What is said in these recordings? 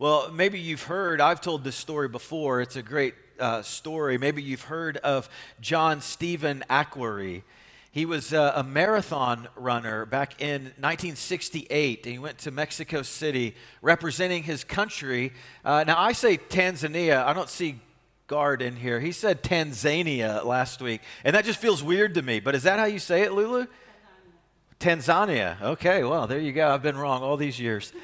Well, maybe you've heard, I've told this story before. It's a great story. Maybe you've heard of John Stephen Akhwari. He was a marathon runner back in 1968. He went to Mexico City representing his country. Now, I say Tanzania. I don't see Guard in here. He said Tanzania last week, and that just feels weird to me. But is that how you say it, Lulu? Tanzania. Okay, well, there you go. I've been wrong all these years.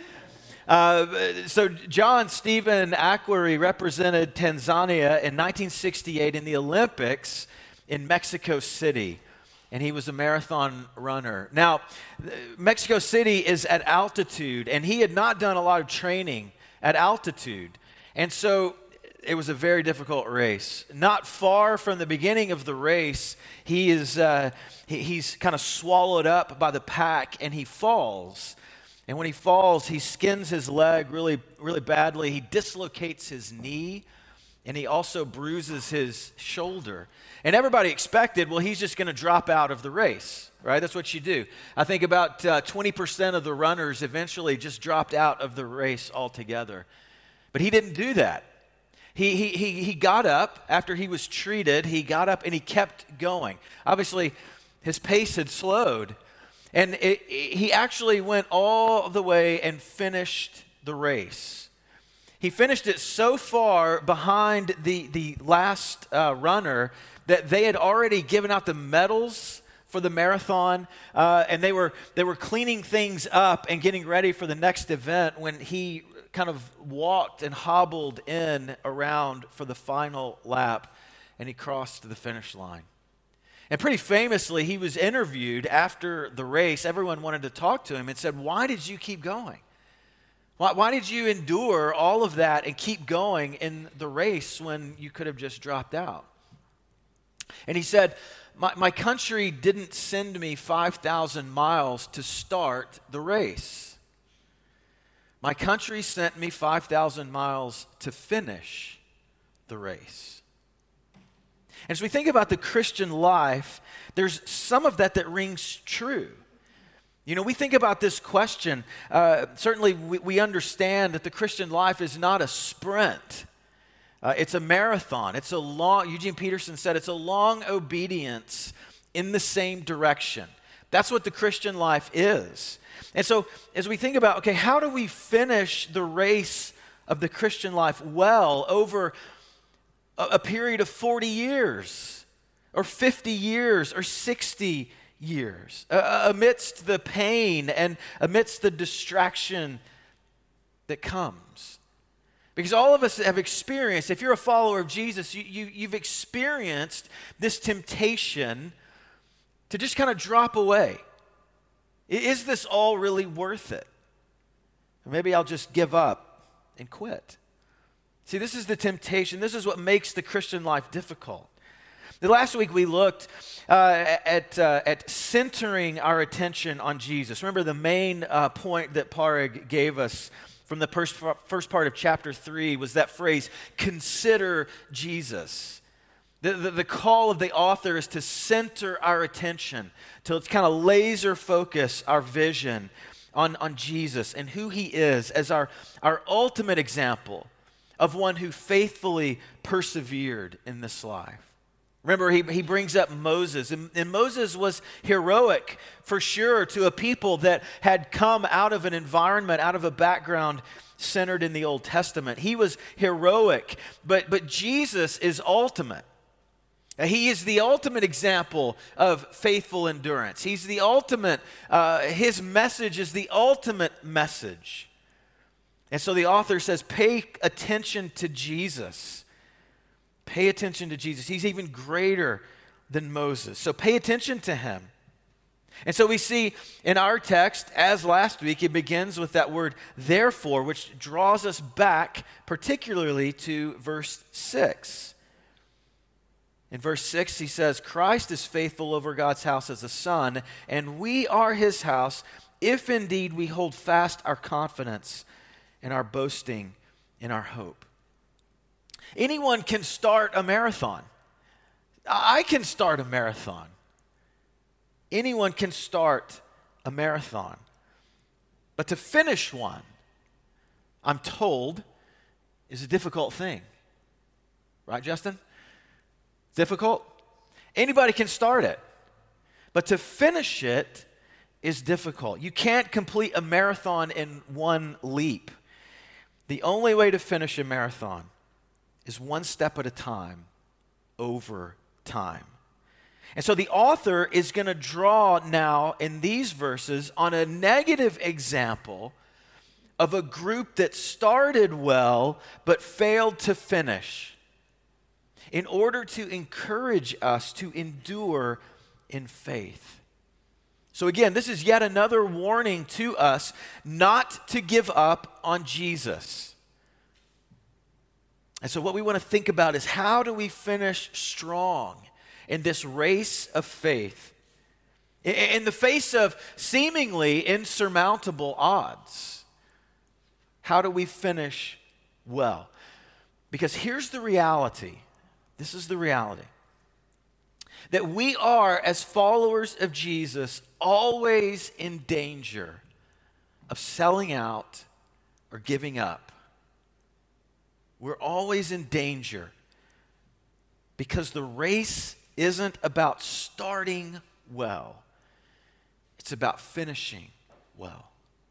So John Stephen Akhwari represented Tanzania in 1968 in the Olympics in Mexico City, and he was a marathon runner. Now, Mexico City is at altitude, and he had not done a lot of training at altitude, and so it was a very difficult race. Not far from the beginning of the race, he's kind of swallowed up by the pack, and he falls. And when he falls, he skins his leg really, really badly. He dislocates his knee, and he also bruises his shoulder. And everybody expected, well, he's just going to drop out of the race, right? That's what you do. I think about 20% of the runners eventually just dropped out of the race altogether. But he didn't do that. He got up after he was treated. He got up and he kept going. Obviously, his pace had slowed. And he actually went all the way and finished the race. He finished it so far behind the last runner that they had already given out the medals for the marathon, and they were cleaning things up and getting ready for the next event when he kind of walked and hobbled in around for the final lap, and he crossed the finish line. And pretty famously, he was interviewed after the race. Everyone wanted to talk to him and said, "Why did you keep going? Why did you endure all of that and keep going in the race when you could have just dropped out?" And he said, my country didn't send me 5,000 miles to start the race. My country sent me 5,000 miles to finish the race. And as we think about the Christian life, there's some of that rings true. You know, we think about this question. Certainly, we understand that the Christian life is not a sprint. It's a marathon. It's a long, Eugene Peterson said, it's a long obedience in the same direction. That's what the Christian life is. And so, as we think about, okay, how do we finish the race of the Christian life well over a period of 40 years or 50 years or 60 years, amidst the pain and amidst the distraction that comes? Because all of us have experienced, if you're a follower of Jesus, you've experienced this temptation to just kind of drop away. Is this all really worth it? Or maybe I'll just give up and quit. See, this is the temptation. This is what makes the Christian life difficult. The last week we looked at centering our attention on Jesus. Remember the main point that Parig gave us from the first part of chapter 3 was that phrase, consider Jesus. The call of the author is to center our attention, to kind of laser focus our vision on Jesus and who he is as our ultimate example of one who faithfully persevered in this life. Remember, he brings up Moses, and Moses was heroic for sure to a people that had come out of an environment, out of a background centered in the Old Testament. He was heroic, but Jesus is ultimate. He is the ultimate example of faithful endurance. He's the ultimate, his message is the ultimate message. And so the author says, pay attention to Jesus. Pay attention to Jesus. He's even greater than Moses. So pay attention to him. And so we see in our text, as last week, it begins with that word therefore, which draws us back particularly to verse 6. In verse 6, he says, Christ is faithful over God's house as a son, and we are his house, if indeed we hold fast our confidence and our boasting in our hope. Anyone can start a marathon. I can start a marathon. Anyone can start a marathon. But to finish one, I'm told, is a difficult thing. Right, Justin? Difficult? Anybody can start it, but to finish it is difficult. You can't complete a marathon in one leap. The only way to finish a marathon is one step at a time, over time. And so the author is going to draw now in these verses on a negative example of a group that started well but failed to finish, in order to encourage us to endure in faith. So again, this is yet another warning to us not to give up on Jesus. And so what we want to think about is, how do we finish strong in this race of faith, in the face of seemingly insurmountable odds? How do we finish well? Because here's the reality. This is the reality. That we are, as followers of Jesus, always in danger of selling out or giving up. We're always in danger because the race isn't about starting well. It's about finishing well.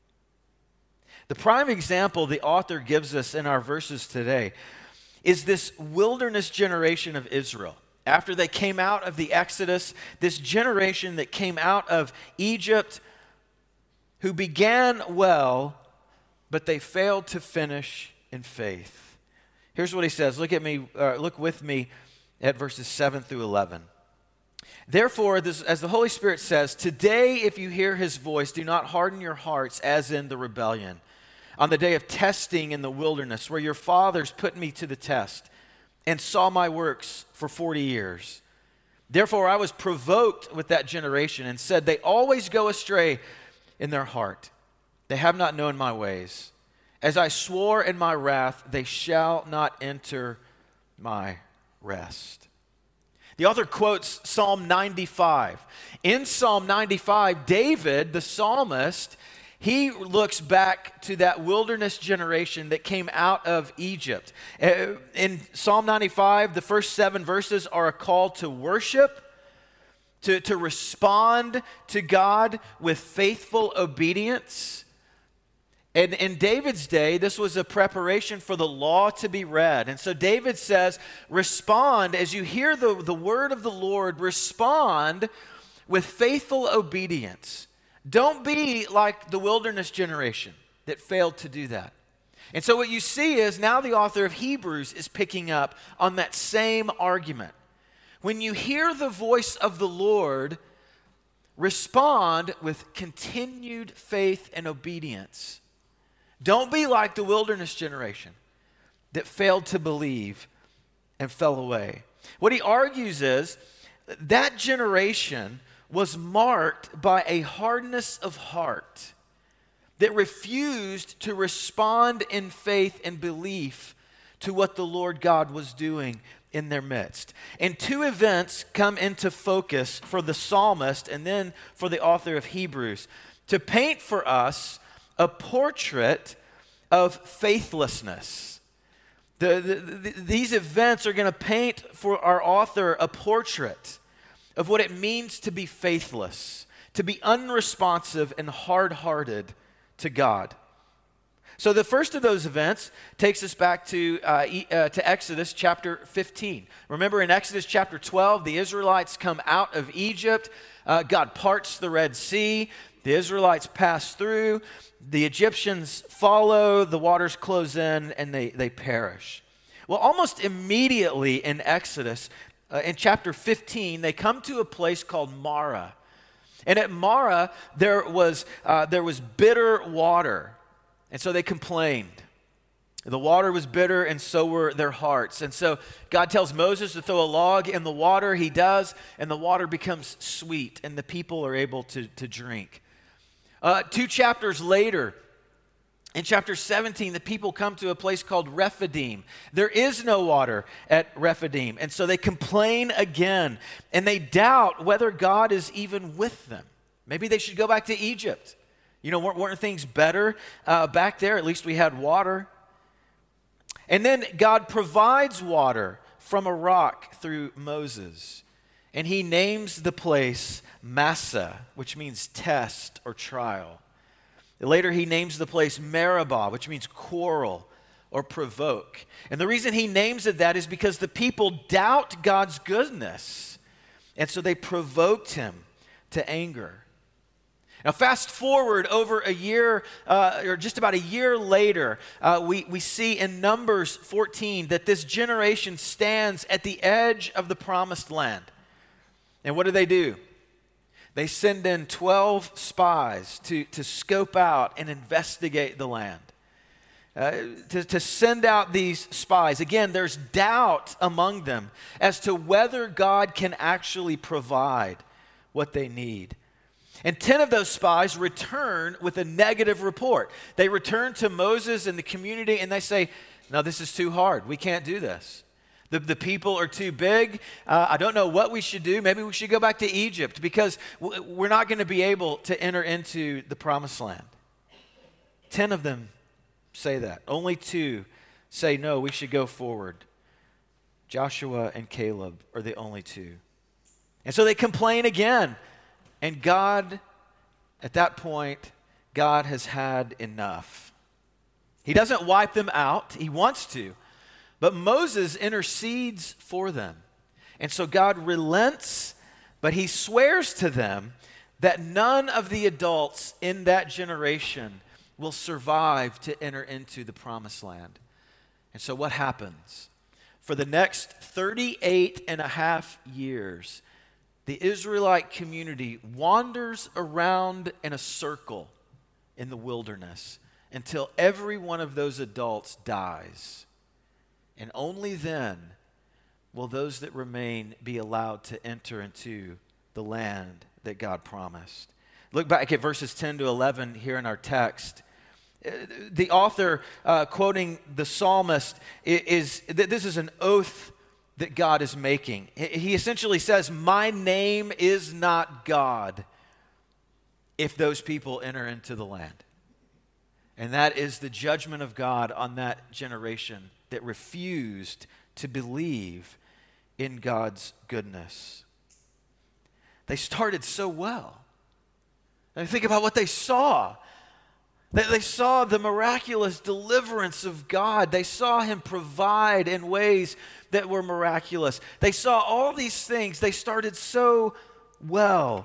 The prime example the author gives us in our verses today is this wilderness generation of Israel. After they came out of the Exodus, this generation that came out of Egypt, who began well, but they failed to finish in faith. Here's what he says. Look with me at verses 7 through 11. Therefore, as the Holy Spirit says, today if you hear his voice, do not harden your hearts as in the rebellion, on the day of testing in the wilderness, where your fathers put me to the test and saw my works for 40 years. Therefore, I was provoked with that generation and said, they always go astray in their heart. They have not known my ways. As I swore in my wrath, they shall not enter my rest. The author quotes Psalm 95. In Psalm 95, David, the psalmist, he looks back to that wilderness generation that came out of Egypt. In Psalm 95, the first 7 verses are a call to worship, to respond to God with faithful obedience. And in David's day, this was a preparation for the law to be read. And so David says, respond as you hear the word of the Lord, respond with faithful obedience. Don't be like the wilderness generation that failed to do that. And so what you see is now the author of Hebrews is picking up on that same argument. When you hear the voice of the Lord, respond with continued faith and obedience. Don't be like the wilderness generation that failed to believe and fell away. What he argues is that generation was marked by a hardness of heart that refused to respond in faith and belief to what the Lord God was doing in their midst. And 2 events come into focus for the psalmist and then for the author of Hebrews to paint for us a portrait of faithlessness. These events are going to paint for our author a portrait of what it means to be faithless, to be unresponsive and hard-hearted to God. So the first of those events takes us back to Exodus chapter 15. Remember in Exodus chapter 12, the Israelites come out of Egypt. God parts the Red Sea. The Israelites pass through. The Egyptians follow. The waters close in and they perish. Well, almost immediately in Exodus, in chapter 15, they come to a place called Marah. And at Marah, there was bitter water. And so they complained. The water was bitter, and so were their hearts. And so God tells Moses to throw a log in the water. He does, and the water becomes sweet, and the people are able to drink. 2 chapters later, in chapter 17, the people come to a place called Rephidim. There is no water at Rephidim, and so they complain again, and they doubt whether God is even with them. Maybe they should go back to Egypt. You know, weren't things better back there? At least we had water. And then God provides water from a rock through Moses. And he names the place Massa, which means test or trial. Later, he names the place Meribah, which means quarrel or provoke. And the reason he names it that is because the people doubt God's goodness. And so they provoked him to anger. Now, fast forward over a year, or just about a year later, we see in Numbers 14 that this generation stands at the edge of the promised land. And what do? They send in 12 spies to scope out and investigate the land. To send out these spies. Again, there's doubt among them as to whether God can actually provide what they need. And 10 of those spies return with a negative report. They return to Moses and the community and they say, no, this is too hard. We can't do this. The people are too big. I don't know what we should do. Maybe we should go back to Egypt because we're not going to be able to enter into the promised land. 10 of them say that. Only 2 say, no, we should go forward. Joshua and Caleb are the only 2. And so they complain again. And God, at that point, God has had enough. He doesn't wipe them out. He wants to. But Moses intercedes for them. And so God relents, but he swears to them that none of the adults in that generation will survive to enter into the promised land. And so what happens? For the next 38 and a half years, the Israelite community wanders around in a circle in the wilderness until every one of those adults dies. And only then will those that remain be allowed to enter into the land that God promised. Look back at verses 10 to 11 here in our text. The author, quoting the psalmist, this is an oath that God is making. He essentially says, my name is not God if those people enter into the land. And that is the judgment of God on that generation that refused to believe in God's goodness. They started so well. And think about what they saw. They saw the miraculous deliverance of God. They saw him provide in ways that were miraculous. They saw all these things. They started so well.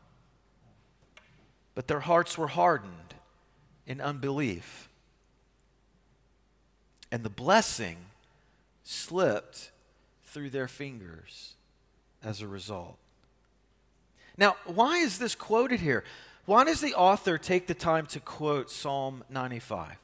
But their hearts were hardened in unbelief. And the blessing slipped through their fingers as a result. Now, why is this quoted here? Why does the author take the time to quote Psalm 95?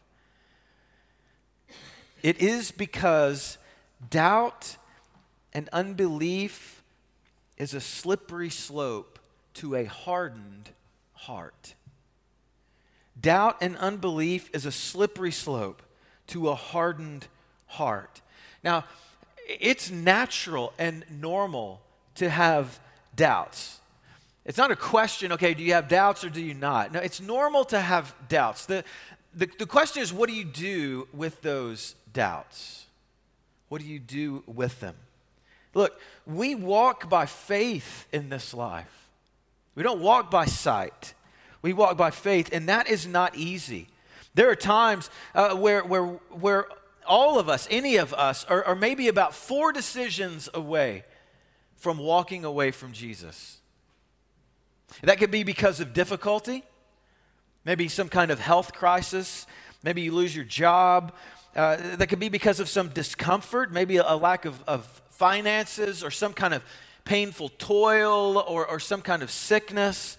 It is because doubt and unbelief is a slippery slope to a hardened heart. Doubt and unbelief is a slippery slope to a hardened heart. Now, it's natural and normal to have doubts. It's not a question, okay, do you have doubts or do you not? No, it's normal to have doubts. The question is, what do you do with those doubts? What do you do with them? Look, we walk by faith in this life. We don't walk by sight. We walk by faith, and that is not easy. There are times where all of us, any of us, are maybe about 4 decisions away from walking away from Jesus. That could be because of difficulty, maybe some kind of health crisis, maybe you lose your job. That could be because of some discomfort, maybe a lack of finances or some kind of painful toil or some kind of sickness.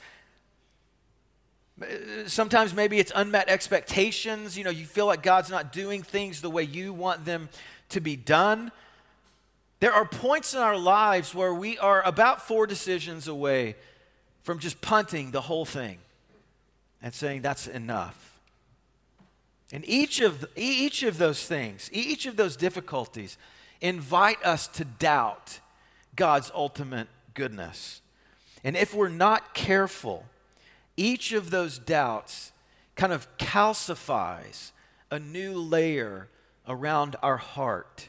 Sometimes maybe it's unmet expectations. You know, you feel like God's not doing things the way you want them to be done. There are points in our lives where we are about 4 decisions away from just punting the whole thing and saying that's enough. And each of those things, each of those difficulties invite us to doubt God's ultimate goodness. And if we're not careful, each of those doubts kind of calcifies a new layer around our heart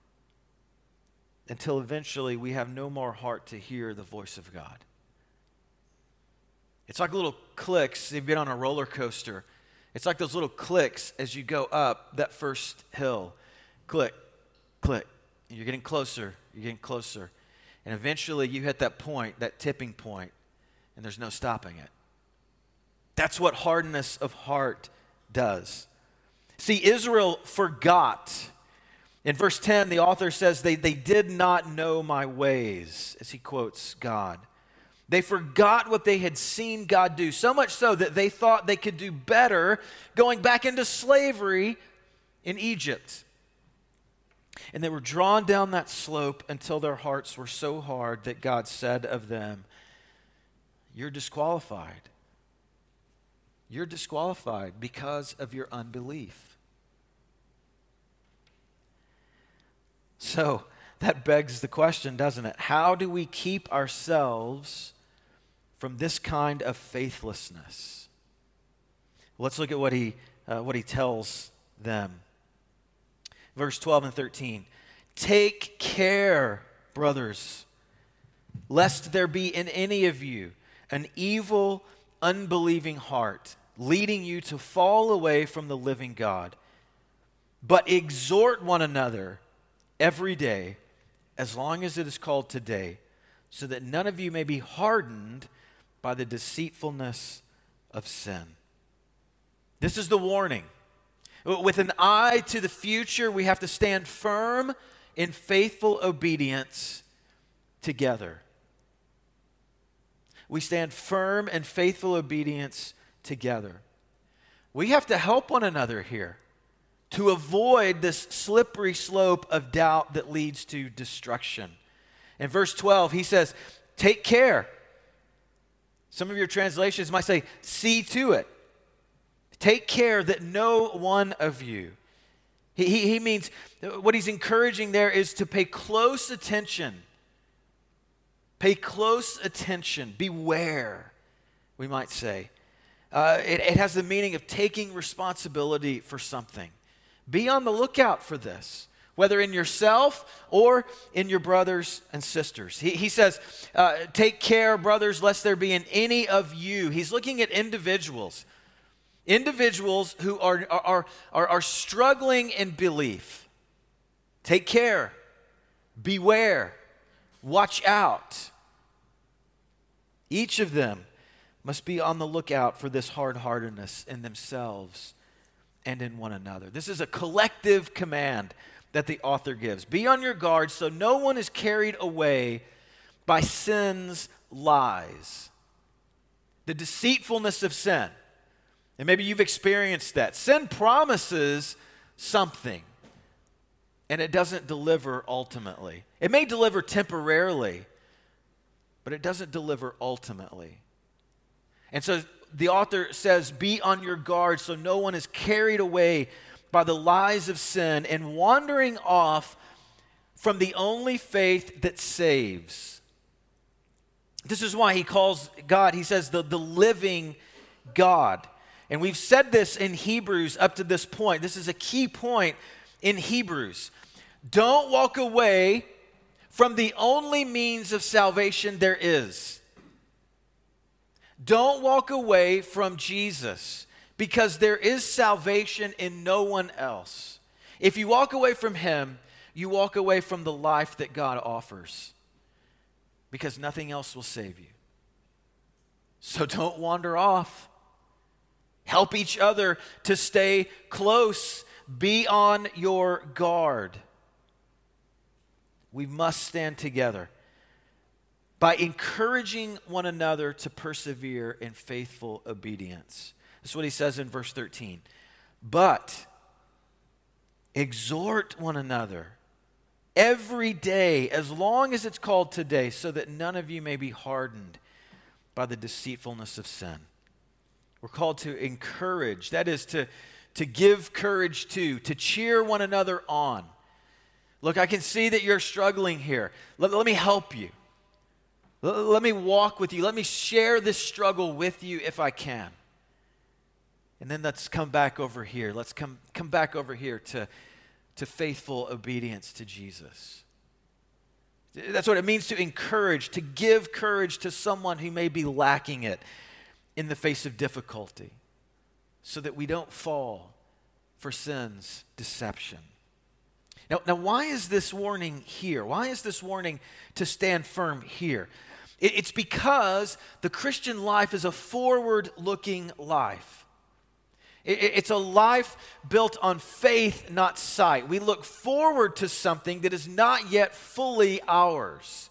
until eventually we have no more heart to hear the voice of God. It's like little clicks. You've been on a roller coaster. It's like those little clicks as you go up that first hill. Click, click. You're getting closer. You're getting closer. And eventually you hit that point, that tipping point, and there's no stopping it. That's what hardness of heart does. See, Israel forgot. In verse 10, the author says, they did not know my ways, as he quotes God. They forgot what they had seen God do, so much so that they thought they could do better going back into slavery in Egypt. And they were drawn down that slope until their hearts were so hard that God said of them, "You're disqualified. You're disqualified because of your unbelief." So that begs the question, doesn't it? How do we keep ourselves from this kind of faithlessness? Let's look at what he tells them. Verse 12 and 13. Take care, brothers, lest there be in any of you an evil, unbelieving heart, leading you to fall away from the living God. But exhort one another every day, as long as it is called today, so that none of you may be hardened by the deceitfulness of sin. This is the warning. With an eye to the future, we have to stand firm in faithful obedience together. We stand firm in faithful obedience together. We have to help one another here to avoid this slippery slope of doubt that leads to destruction. In verse 12, he says, take care. Some of your translations might say, see to it. Take care that no one of you. He means, what he's encouraging there is to pay close attention. Pay close attention. Beware, we might say. It has the meaning of taking responsibility for something. Be on the lookout for this, whether in yourself or in your brothers and sisters. He says, take care, brothers, lest there be in any of you. He's looking at individuals. Individuals who are struggling in belief. Take care. Beware. Watch out. Each of them must be on the lookout for this hard-heartedness in themselves and in one another. This is a collective command that the author gives. Be on your guard so no one is carried away by sin's lies. The deceitfulness of sin. And maybe you've experienced that. Sin promises something, and it doesn't deliver ultimately. It may deliver temporarily, but it doesn't deliver ultimately. And so the author says, be on your guard so no one is carried away by the lies of sin and wandering off from the only faith that saves. This is why he calls God, he says, the living God. And we've said this in Hebrews up to this point. This is a key point in Hebrews. Don't walk away from the only means of salvation there is. Don't walk away from Jesus, because there is salvation in no one else. If you walk away from him, you walk away from the life that God offers, because nothing else will save you. So don't wander off. Help each other to stay close. Be on your guard. We must stand together by encouraging one another to persevere in faithful obedience. That's what he says in verse 13. But exhort one another every day, as long as it's called today, so that none of you may be hardened by the deceitfulness of sin. We're called to encourage, that is to give courage to cheer one another on. Look, I can see that you're struggling here. Let me help you. Let me walk with you. Let me share this struggle with you if I can. And then let's come back over here. Let's come back over here to to faithful obedience to Jesus. That's what it means to encourage, to give courage to someone who may be lacking it in the face of difficulty, so that we don't fall for sin's deception. Now, why is this warning here? Why is this warning to stand firm here? It's because the Christian life is a forward-looking life. It's a life built on faith, not sight. We look forward to something that is not yet fully ours.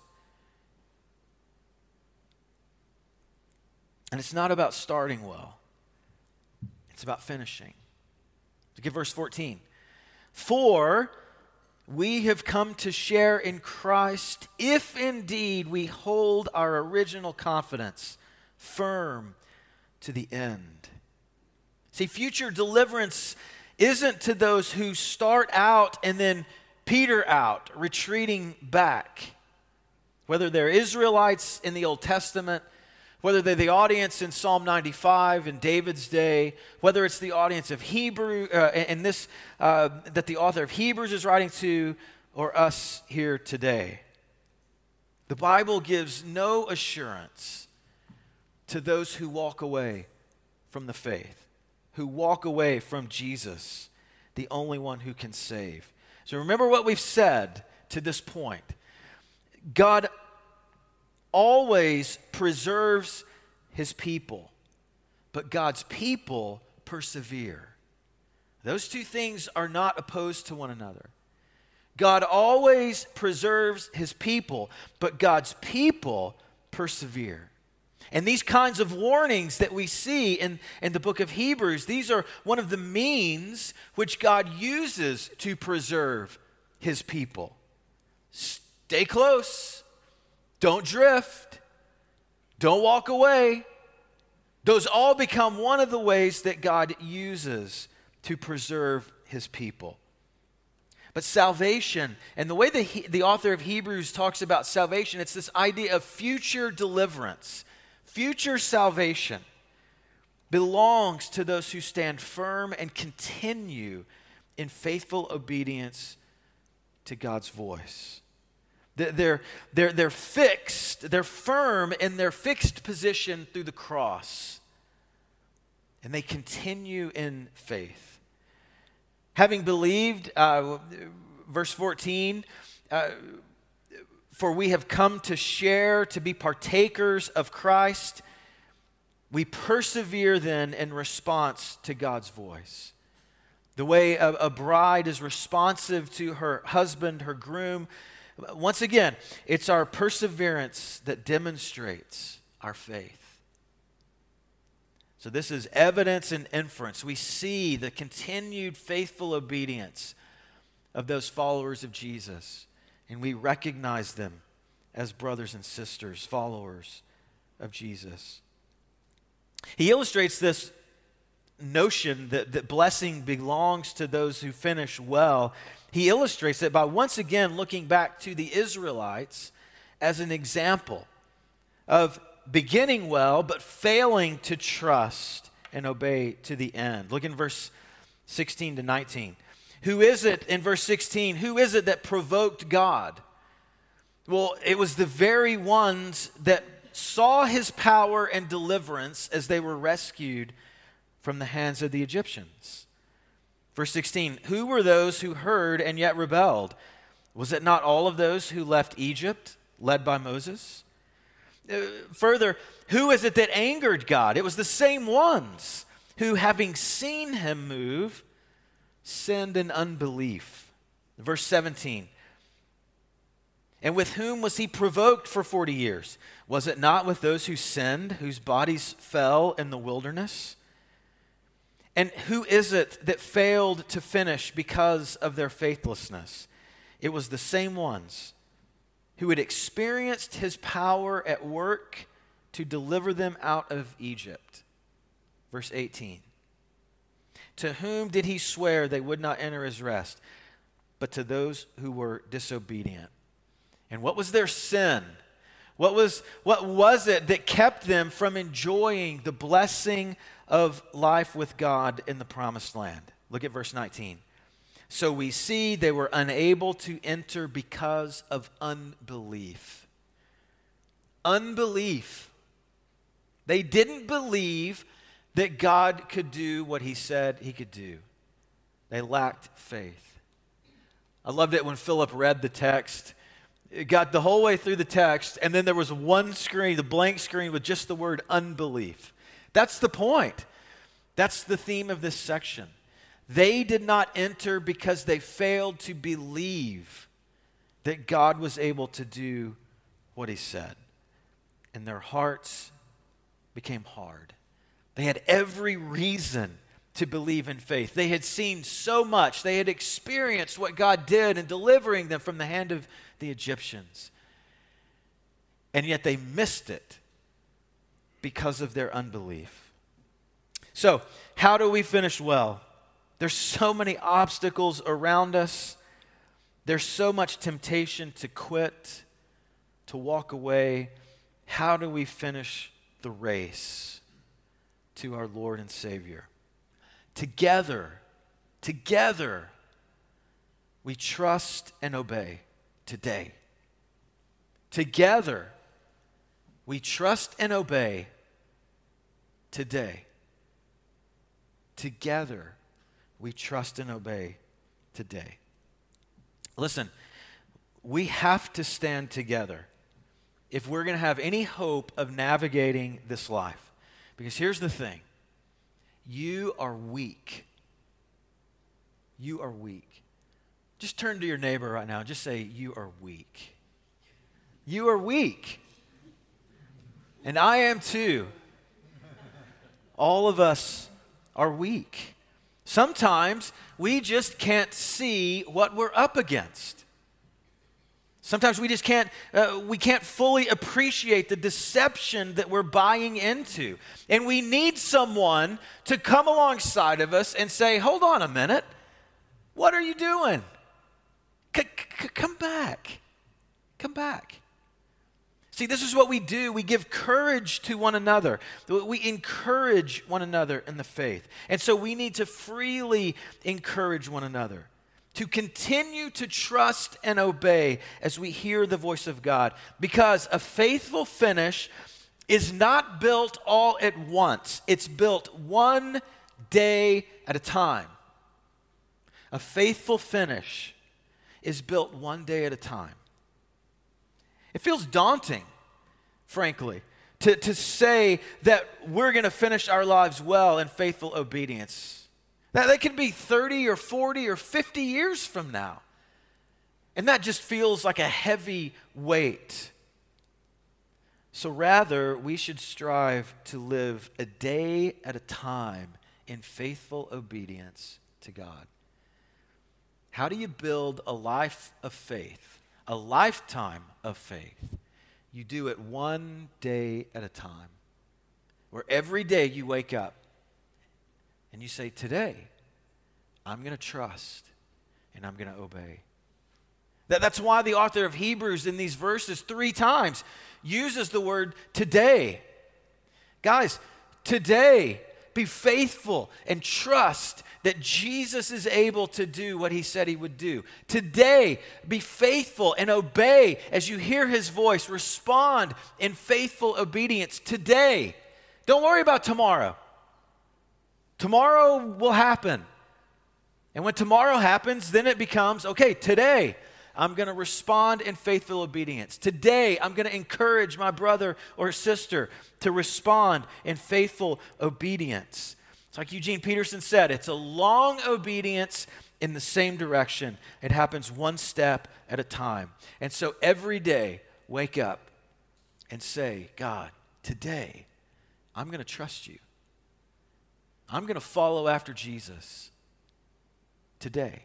And it's not about starting well. It's about finishing. Look at verse 14. For we have come to share in Christ if indeed we hold our original confidence firm to the end. See, future deliverance isn't to those who start out and then peter out, retreating back. Whether they're Israelites in the Old Testament, whether they're the audience in Psalm 95 in David's day, whether it's the audience of Hebrew, that the author of Hebrews is writing to, or us here today. The Bible gives no assurance to those who walk away from the faith, who walk away from Jesus, the only one who can save. So remember what we've said to this point. God always preserves his people, but God's people persevere. Those two things are not opposed to one another. God always preserves his people, but God's people persevere. And these kinds of warnings that we see in the book of Hebrews, these are one of the means which God uses to preserve his people. Stay close. Don't drift. Don't walk away. Those all become one of the ways that God uses to preserve his people. But salvation, and the way the author of Hebrews talks about salvation, it's this idea of future deliverance. Future salvation belongs to those who stand firm and continue in faithful obedience to God's voice. They're fixed, they're firm in their fixed position through the cross. And they continue in faith. Having believed, verse 14, for we have come to share, to be partakers of Christ. We persevere then in response to God's voice. The way a bride is responsive to her husband, her groom. Once again, it's our perseverance that demonstrates our faith. So this is evidence and inference. We see the continued faithful obedience of those followers of Jesus. And we recognize them as brothers and sisters, followers of Jesus. He illustrates this notion that blessing belongs to those who finish well. He illustrates it by once again looking back to the Israelites as an example of beginning well but failing to trust and obey to the end. Look in verse 16 to 19. Who is it, in verse 16, who is it that provoked God? Well, it was the very ones that saw his power and deliverance as they were rescued from the hands of the Egyptians. Verse 16, who were those who heard and yet rebelled? Was it not all of those who left Egypt, led by Moses? Further, who is it that angered God? It was the same ones who, having seen him move, sinned in unbelief. Verse 17. And with whom was he provoked for 40 years? Was it not with those who sinned, whose bodies fell in the wilderness? And who is it that failed to finish because of their faithlessness? It was the same ones who had experienced his power at work to deliver them out of Egypt. Verse 18. To whom did he swear they would not enter his rest, but to those who were disobedient? And what was their sin? What was it that kept them from enjoying the blessing of life with God in the promised land? Look at verse 19. So we see they were unable to enter because of unbelief. Unbelief. They didn't believe that God could do what he said he could do. They lacked faith. I loved it when Philip read the text. It got the whole way through the text, and then there was one screen, the blank screen with just the word unbelief. That's the point. That's the theme of this section. They did not enter because they failed to believe that God was able to do what he said. And their hearts became hard. They had every reason to believe in faith. They had seen so much. They had experienced what God did in delivering them from the hand of the Egyptians. And yet they missed it because of their unbelief. So, how do we finish well? There's so many obstacles around us. There's so much temptation to quit, to walk away. How do we finish the race to our Lord and Savior? Together, we trust and obey today. Together, we trust and obey today. Together, we trust and obey today. Listen, we have to stand together if we're going to have any hope of navigating this life. Because here's the thing. You are weak. You are weak. Just turn to your neighbor right now and just say, you are weak. You are weak. And I am too. All of us are weak. Sometimes we just can't see what we're up against. Sometimes we just can't fully appreciate the deception that we're buying into. And we need someone to come alongside of us and say, hold on a minute. What are you doing? Come back. Come back. See, this is what we do. We give courage to one another. We encourage one another in the faith. And so we need to freely encourage one another to continue to trust and obey as we hear the voice of God. Because a faithful finish is not built all at once. It's built one day at a time. A faithful finish is built one day at a time. It feels daunting, frankly, to say that we're going to finish our lives well in faithful obedience. That could be 30 or 40 or 50 years from now. And that just feels like a heavy weight. So rather, we should strive to live a day at a time in faithful obedience to God. How do you build a life of faith, a lifetime of faith? You do it one day at a time, where every day you wake up and you say, today, I'm going to trust and I'm going to obey. That's why the author of Hebrews in these verses 3 times uses the word today. Guys, today, be faithful and trust that Jesus is able to do what he said he would do. Today, be faithful and obey as you hear his voice. Respond in faithful obedience today. Don't worry about tomorrow. Tomorrow will happen. And when tomorrow happens, then it becomes, okay, today I'm going to respond in faithful obedience. Today I'm going to encourage my brother or sister to respond in faithful obedience. It's like Eugene Peterson said, it's a long obedience in the same direction. It happens one step at a time. And so every day, wake up and say, God, today, I'm going to trust you. I'm going to follow after Jesus today.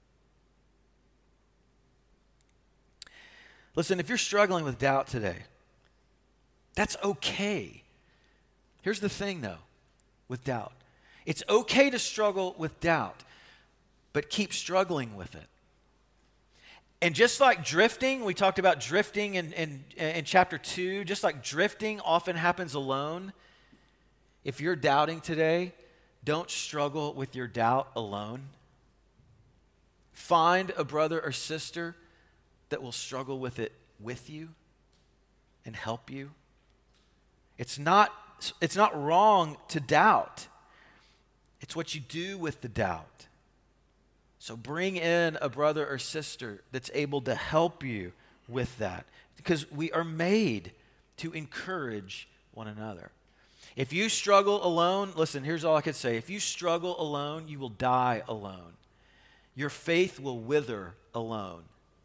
Listen, if you're struggling with doubt today, that's okay. Here's the thing, though, with doubt. It's okay to struggle with doubt, but keep struggling with it. And just like drifting, we talked about drifting in chapter 2, just like drifting often happens alone, if you're doubting today, don't struggle with your doubt alone. Find a brother or sister that will struggle with it with you and help you. It's not wrong to doubt. It's what you do with the doubt. So bring in a brother or sister that's able to help you with that, because we are made to encourage one another. If you struggle alone, listen, here's all I can say. If you struggle alone, you will die alone. Your faith will wither alone.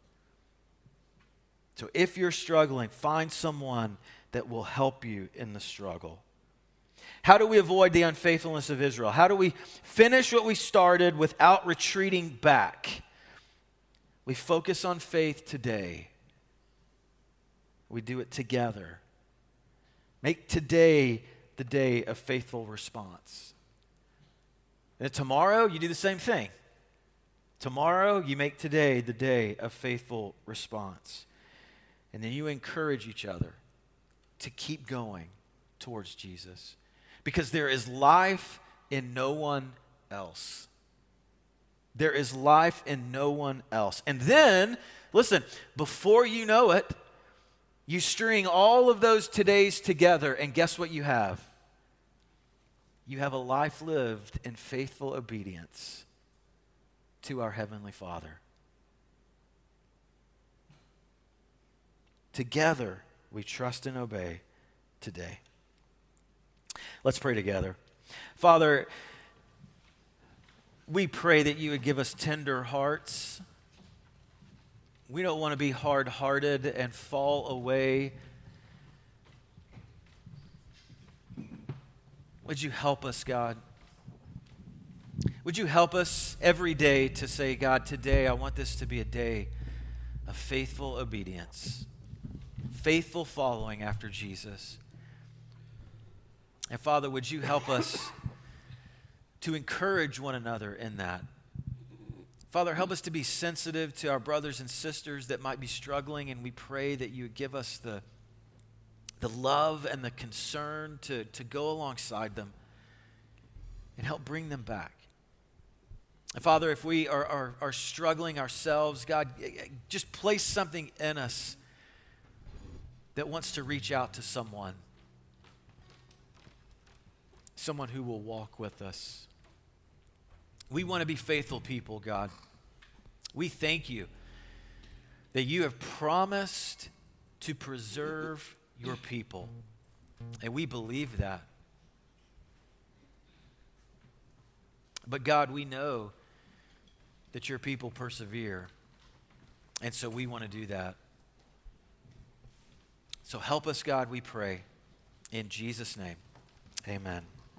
So if you're struggling, find someone that will help you in the struggle. How do we avoid the unfaithfulness of Israel? How do we finish what we started without retreating back? We focus on faith today. We do it together. Make today the day of faithful response. And tomorrow, you do the same thing. Tomorrow, you make today the day of faithful response. And then you encourage each other to keep going towards Jesus. Because there is life in no one else. There is life in no one else. And then, listen, before you know it, you string all of those todays together, and guess what you have? You have a life lived in faithful obedience to our Heavenly Father. Together, we trust and obey today. Let's pray together. Father, we pray that you would give us tender hearts. We don't want to be hard-hearted and fall away. Would you help us, God? Would you help us every day to say, God, today I want this to be a day of faithful obedience, faithful following after Jesus. And Father, would you help us to encourage one another in that? Father, help us to be sensitive to our brothers and sisters that might be struggling, and we pray that you would give us the love and the concern to go alongside them and help bring them back. And Father, if we are struggling ourselves, God, just place something in us that wants to reach out to someone who will walk with us. We want to be faithful people, God. We thank you that you have promised to preserve your people, and we believe that. But God, we know that your people persevere, and so we want to do that. So help us, God, we pray. In Jesus' name, amen.